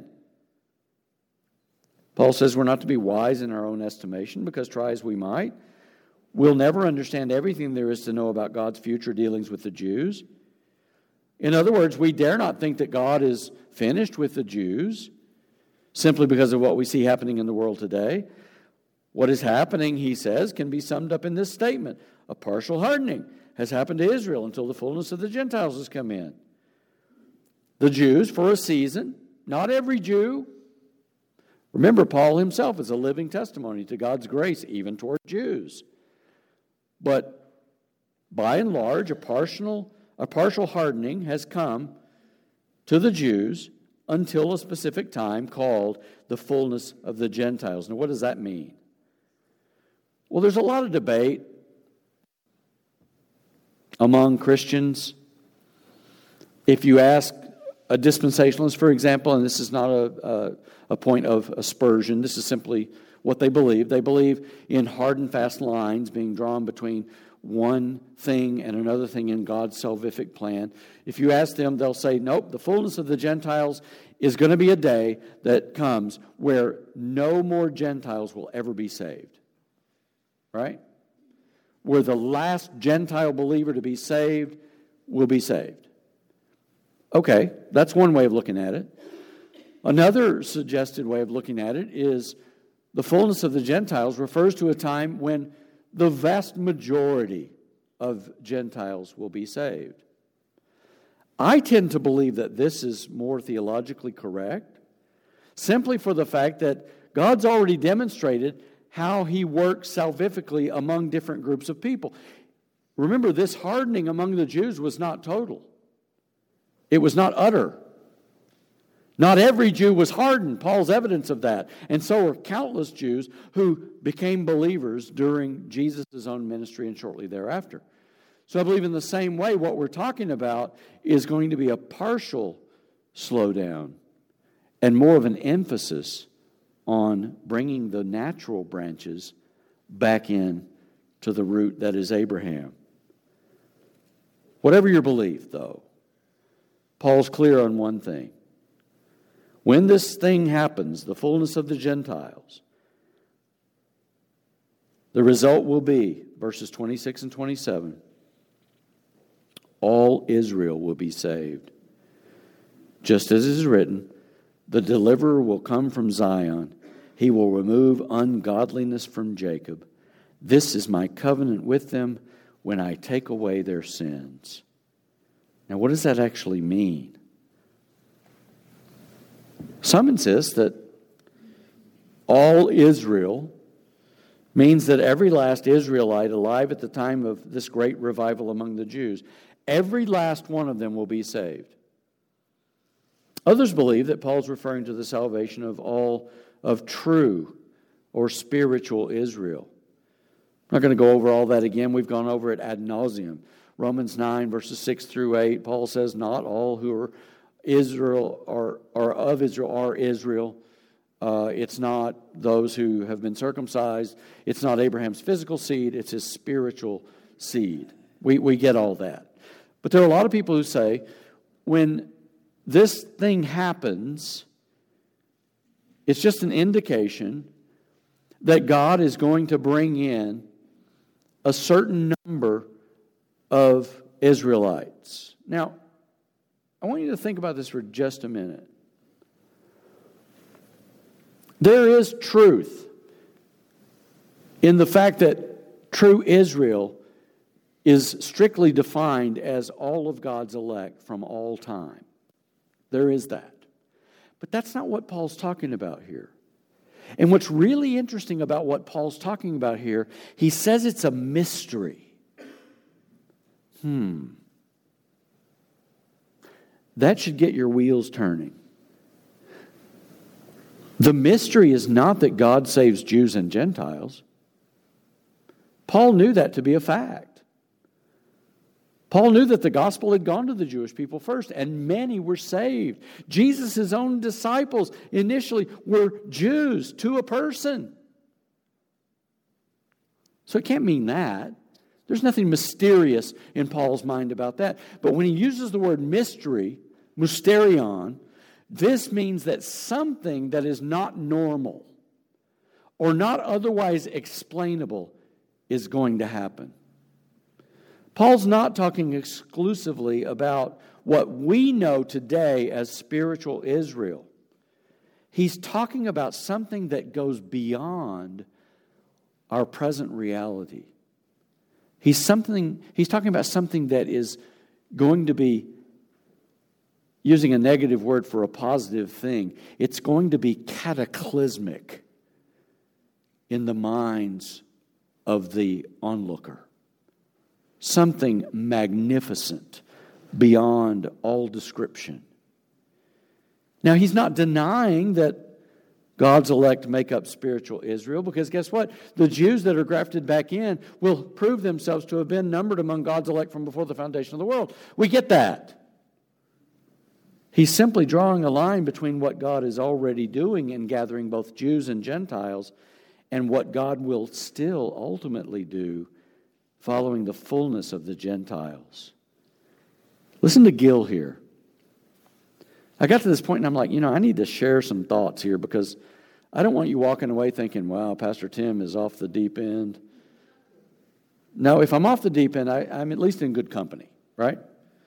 Paul says we're not to be wise in our own estimation, because try as we might, we'll never understand everything there is to know about God's future dealings with the Jews. In other words, we dare not think that God is finished with the Jews simply because of what we see happening in the world today. What is happening, he says, can be summed up in this statement. A partial hardening has happened to Israel until the fullness of the Gentiles has come in. The Jews for a season, not every Jew. Remember, Paul himself is a living testimony to God's grace, even toward Jews. But by and large, a partial, a partial hardening has come to the Jews until a specific time called the fullness of the Gentiles. Now, what does that mean? Well, there's a lot of debate among Christians. If you ask a dispensationalist, for example, and this is not a, a, a point of aspersion, this is simply what they believe. They believe in hard and fast lines being drawn between one thing and another thing in God's salvific plan. If you ask them, they'll say, nope, the fullness of the Gentiles is going to be a day that comes where no more Gentiles will ever be saved. Right? Where the last Gentile believer to be saved will be saved. Okay, that's one way of looking at it. Another suggested way of looking at it is the fullness of the Gentiles refers to a time when the vast majority of Gentiles will be saved. I tend to believe that this is more theologically correct, simply for the fact that God's already demonstrated how he works salvifically among different groups of people. Remember, this hardening among the Jews was not total. It was not utter. Not every Jew was hardened. Paul's evidence of that. And so were countless Jews who became believers during Jesus' own ministry and shortly thereafter. So I believe in the same way, what we're talking about is going to be a partial slowdown and more of an emphasis on bringing the natural branches back in to the root that is Abraham. Whatever your belief, though, Paul's clear on one thing. When this thing happens, the fullness of the Gentiles, the result will be, verses twenty-six and twenty-seven, all Israel will be saved. Just as it is written, the deliverer will come from Zion. He will remove ungodliness from Jacob. This is my covenant with them when I take away their sins. Now, what does that actually mean? Some insist that all Israel means that every last Israelite alive at the time of this great revival among the Jews, every last one of them will be saved. Others believe that Paul's referring to the salvation of all of true or spiritual Israel. I'm not going to go over all that again. We've gone over it ad nauseum. Romans nine, verses six through eight, Paul says, not all who are Israel are, are of Israel are Israel. Uh, it's not those who have been circumcised. It's not Abraham's physical seed. It's his spiritual seed. We, we get all that. But there are a lot of people who say, when this thing happens, it's just an indication that God is going to bring in a certain number of Israelites. Now, I want you to think about this for just a minute. There is truth in the fact that true Israel is strictly defined as all of God's elect from all time. There is that. But that's not what Paul's talking about here. And what's really interesting about what Paul's talking about here, he says it's a mystery. Hmm. That should get your wheels turning. The mystery is not that God saves Jews and Gentiles. Paul knew that to be a fact. Paul knew that the gospel had gone to the Jewish people first, and many were saved. Jesus' own disciples initially were Jews to a person. So it can't mean that. There's nothing mysterious in Paul's mind about that. But when he uses the word mystery, mysterion, this means that something that is not normal or not otherwise explainable is going to happen. Paul's not talking exclusively about what we know today as spiritual Israel. He's talking about something that goes beyond our present reality. He's something, he's talking about something that is going to be, using a negative word for a positive thing, it's going to be cataclysmic in the minds of the onlooker. Something magnificent beyond all description. Now, he's not denying that God's elect make up spiritual Israel, because guess what? The Jews that are grafted back in will prove themselves to have been numbered among God's elect from before the foundation of the world. We get that. He's simply drawing a line between what God is already doing in gathering both Jews and Gentiles and what God will still ultimately do following the fullness of the Gentiles. Listen to Gill here. I got to this point and I'm like, you know, I need to share some thoughts here because I don't want you walking away thinking, wow, Pastor Tim is off the deep end. No, if I'm off the deep end, I, I'm at least in good company, right?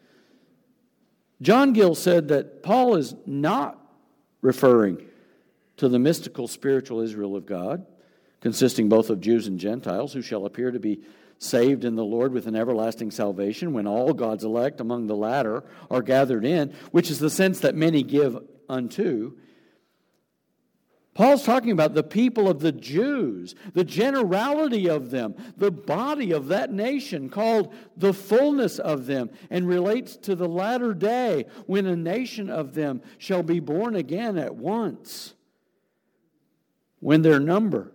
John Gill said that Paul is not referring to the mystical spiritual Israel of God, consisting both of Jews and Gentiles, who shall appear to be saved in the Lord with an everlasting salvation when all God's elect among the latter are gathered in, which is the sense that many give unto. Paul's talking about the people of the Jews, the generality of them, the body of that nation called the fullness of them, and relates to the latter day when a nation of them shall be born again at once, when their number,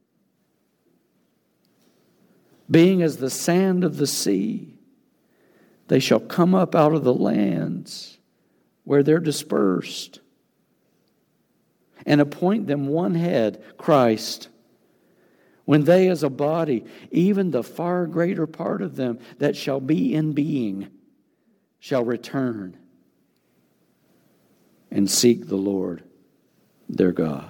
being as the sand of the sea, they shall come up out of the lands where they're dispersed, and appoint them one head, Christ, when they as a body, even the far greater part of them that shall be in being, shall return and seek the Lord their God.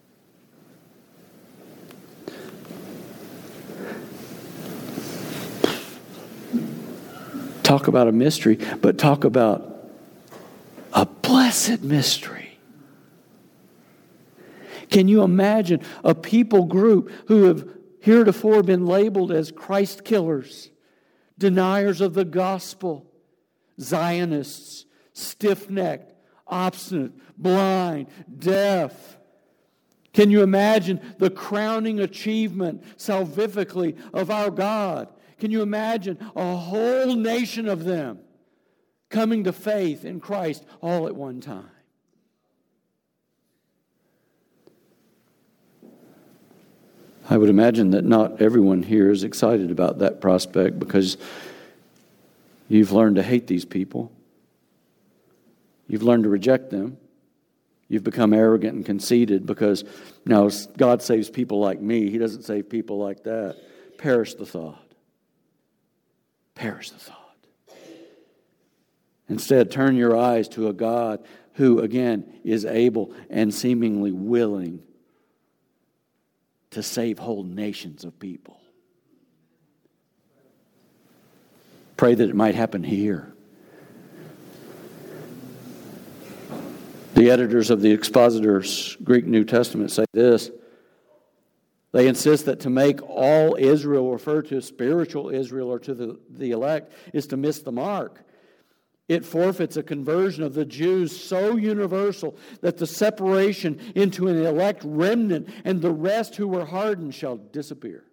Talk about a mystery, but talk about a blessed mystery. Can you imagine a people group who have heretofore been labeled as Christ killers, deniers of the gospel, Zionists, stiff-necked, obstinate, blind, deaf? Can you imagine the crowning achievement salvifically of our God? Can you imagine a whole nation of them coming to faith in Christ all at one time? I would imagine that not everyone here is excited about that prospect because you've learned to hate these people. You've learned to reject them. You've become arrogant and conceited because, no, God saves people like me. He doesn't save people like that. Perish the thought. Perish the thought. Instead, turn your eyes to a God who, again, is able and seemingly willing to save whole nations of people. Pray that it might happen here. The editors of the Expositor's Greek New Testament say this. They insist that to make all Israel refer to spiritual Israel or to the, the elect is to miss the mark. It forfeits a conversion of the Jews so universal that the separation into an elect remnant and the rest who were hardened shall disappear.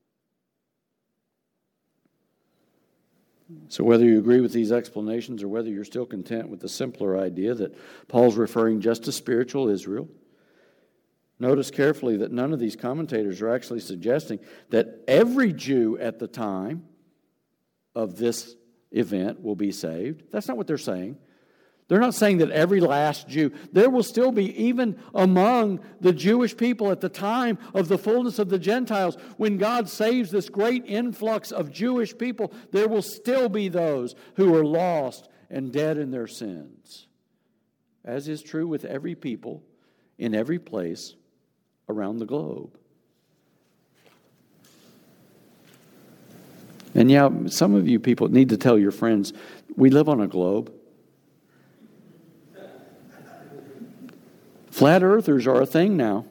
So whether you agree with these explanations or whether you're still content with the simpler idea that Paul's referring just to spiritual Israel, notice carefully that none of these commentators are actually suggesting that every Jew at the time of this event will be saved. That's not what they're saying. They're not saying that every last Jew. There will still be, even among the Jewish people at the time of the fullness of the Gentiles, when God saves this great influx of Jewish people, there will still be those who are lost and dead in their sins. As is true with every people in every place around the globe. And yeah, some of you people need to tell your friends, we live on a globe. Flat earthers are a thing now.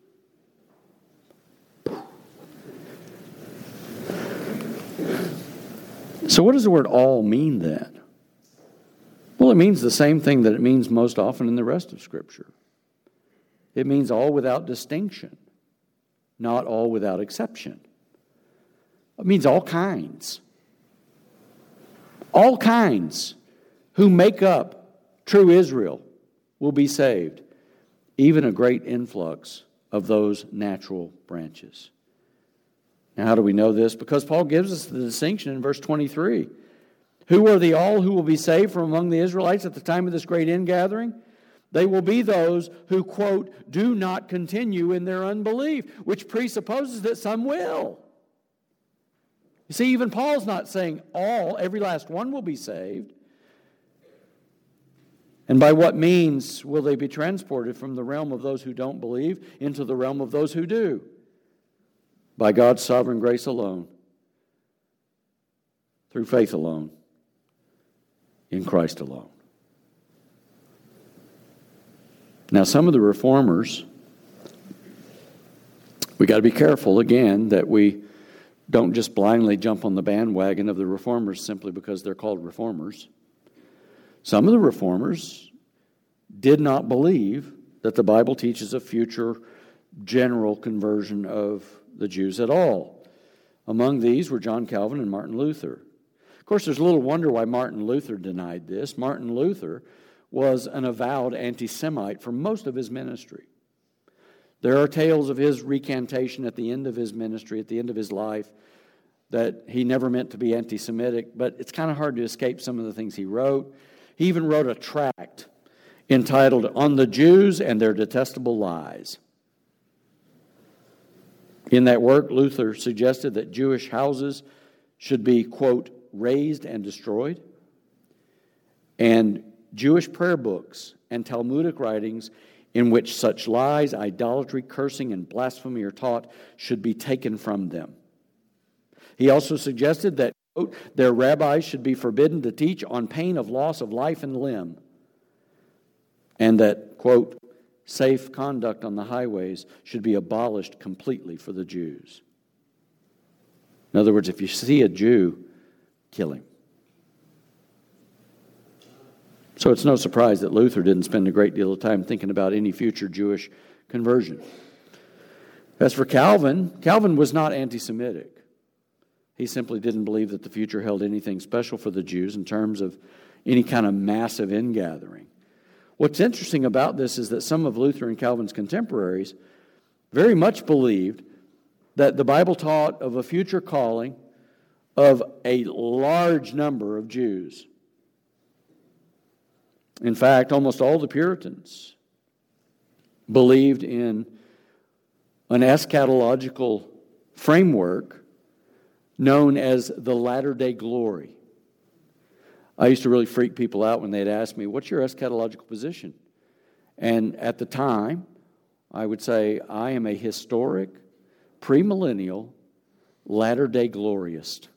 So what does the word all mean then? Well, it means the same thing that it means most often in the rest of Scripture. It means all without distinction, not all without exception. It means all kinds. All kinds who make up true Israel will be saved, even a great influx of those natural branches. Now, how do we know this? Because Paul gives us the distinction in verse twenty-three. Who are the all who will be saved from among the Israelites at the time of this great ingathering? They will be those who, quote, do not continue in their unbelief, which presupposes that some will. You see, even Paul's not saying all, every last one will be saved. And by what means will they be transported from the realm of those who don't believe into the realm of those who do? By God's sovereign grace alone, through faith alone, in Christ alone. Now, some of the reformers, we got to be careful again that we don't just blindly jump on the bandwagon of the reformers simply because they're called reformers. Some of the reformers did not believe that the Bible teaches a future general conversion of the Jews at all. Among these were John Calvin and Martin Luther. Of course, there's little wonder why Martin Luther denied this. Martin Luther was an avowed anti-Semite for most of his ministry. There are tales of his recantation at the end of his ministry, at the end of his life, that he never meant to be anti-Semitic, but it's kind of hard to escape some of the things he wrote. He even wrote a tract entitled On the Jews and Their Detestable Lies. In that work, Luther suggested that Jewish houses should be, quote, razed and destroyed, and Jewish prayer books and Talmudic writings in which such lies, idolatry, cursing, and blasphemy are taught should be taken from them. He also suggested that, quote, their rabbis should be forbidden to teach on pain of loss of life and limb, and that, quote, safe conduct on the highways should be abolished completely for the Jews. In other words, if you see a Jew, kill him. So it's no surprise that Luther didn't spend a great deal of time thinking about any future Jewish conversion. As for Calvin, Calvin was not anti-Semitic. He simply didn't believe that the future held anything special for the Jews in terms of any kind of massive ingathering. What's interesting about this is that some of Luther and Calvin's contemporaries very much believed that the Bible taught of a future calling of a large number of Jews. In fact, almost all the Puritans believed in an eschatological framework known as the latter-day glory. I used to really freak people out when they'd ask me, what's your eschatological position? And at the time, I would say, I am a historic, premillennial, latter-day gloriist.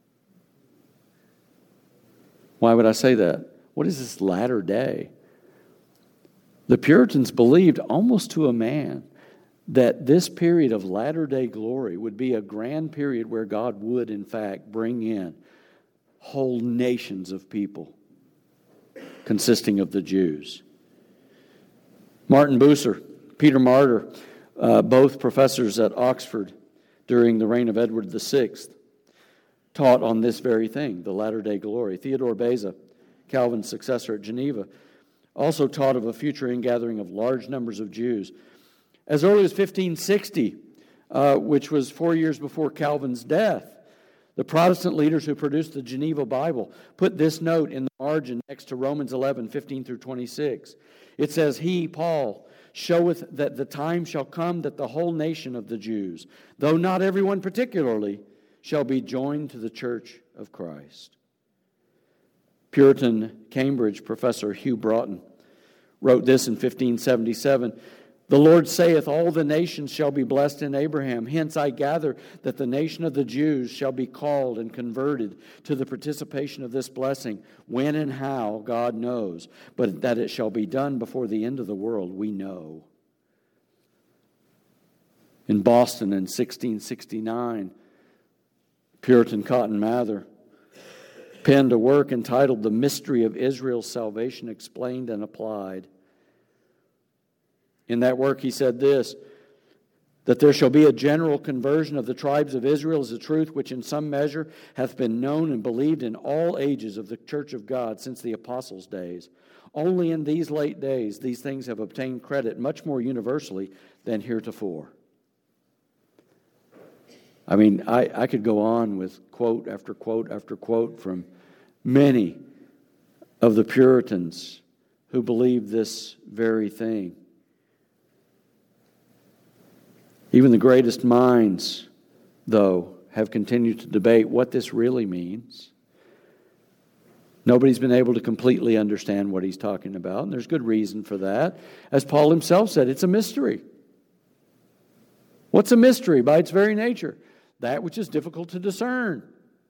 Why would I say that? What is this latter day? The Puritans believed almost to a man that this period of latter-day glory would be a grand period where God would, in fact, bring in whole nations of people consisting of the Jews. Martin Bucer, Peter Martyr, uh, both professors at Oxford during the reign of Edward the Sixth, taught on this very thing, the latter-day glory. Theodore Beza, Calvin's successor at Geneva, also taught of a future ingathering of large numbers of Jews. As early as fifteen sixty, uh, which was four years before Calvin's death, the Protestant leaders who produced the Geneva Bible put this note in the margin next to Romans eleven, fifteen through twenty-six. It says, He, Paul, showeth that the time shall come that the whole nation of the Jews, though not everyone particularly, shall be joined to the church of Christ. Puritan Cambridge professor Hugh Broughton wrote this in fifteen seventy-seven. The Lord saith, all the nations shall be blessed in Abraham. Hence I gather that the nation of the Jews shall be called and converted to the participation of this blessing. When and how, God knows. But that it shall be done before the end of the world, we know. In Boston in sixteen sixty-nine, Puritan Cotton Mather penned a work entitled The Mystery of Israel's Salvation Explained and Applied. In that work he said this, that there shall be a general conversion of the tribes of Israel is a truth which in some measure hath been known and believed in all ages of the church of God since the apostles' days. Only in these late days these things have obtained credit much more universally than heretofore. I mean, I, I could go on with quote after quote after quote from many of the Puritans who believed this very thing. Even the greatest minds, though, have continued to debate what this really means. Nobody's been able to completely understand what he's talking about, and there's good reason for that. As Paul himself said, it's a mystery. What's a mystery by its very nature? That which is difficult to discern.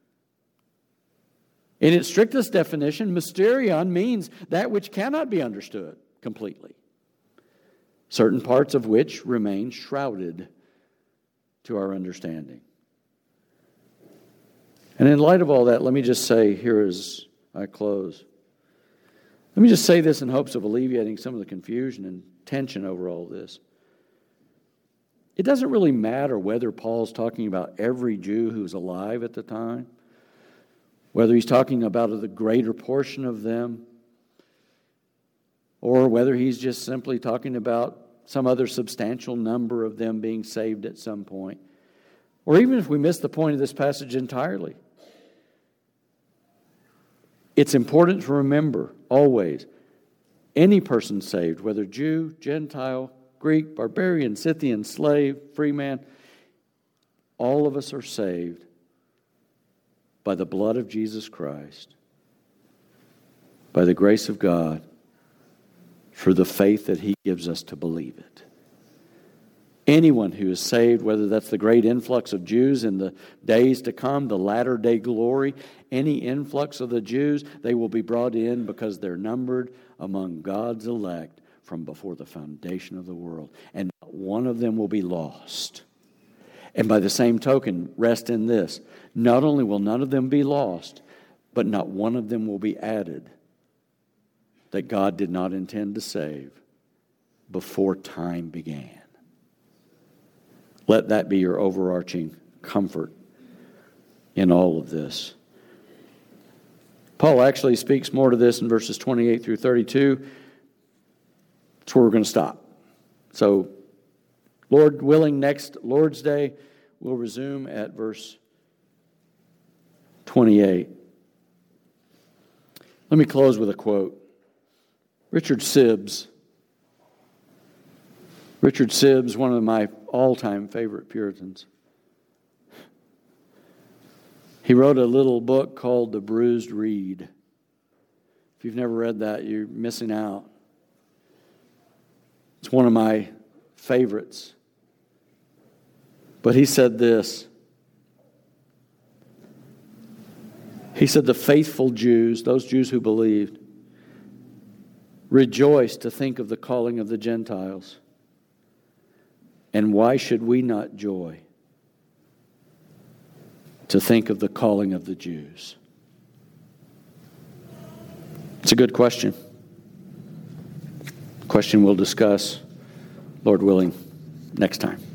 In its strictest definition, mysterion means that which cannot be understood completely, certain parts of which remain shrouded to our understanding. And in light of all that, let me just say here as I close, let me just say this in hopes of alleviating some of the confusion and tension over all this. It doesn't really matter whether Paul's talking about every Jew who's alive at the time, whether he's talking about the greater portion of them, or whether he's just simply talking about some other substantial number of them being saved at some point. Or even if we miss the point of this passage entirely. It's important to remember always, any person saved, whether Jew, Gentile, Greek, barbarian, Scythian, slave, free man, all of us are saved by the blood of Jesus Christ, by the grace of God, for the faith that He gives us to believe it. Anyone who is saved, whether that's the great influx of Jews in the days to come, the latter day glory, any influx of the Jews, they will be brought in because they're numbered among God's elect from before the foundation of the world. And not one of them will be lost. And by the same token, rest in this. Not only will none of them be lost, but not one of them will be added that God did not intend to save before time began. Let that be your overarching comfort in all of this. Paul actually speaks more to this in verses twenty-eight through thirty-two. That's where we're going to stop. So, Lord willing, next Lord's Day, we'll resume at verse twenty-eight. Let me close with a quote. Richard Sibbes. Richard Sibbes, one of my all-time favorite Puritans. He wrote a little book called The Bruised Reed. If you've never read that, you're missing out. It's one of my favorites. But he said this. He said, the faithful Jews, those Jews who believed, rejoiced to think of the calling of the Gentiles. And why should we not joy to think of the calling of the Jews? It's a good question. Question we'll discuss, Lord willing, next time.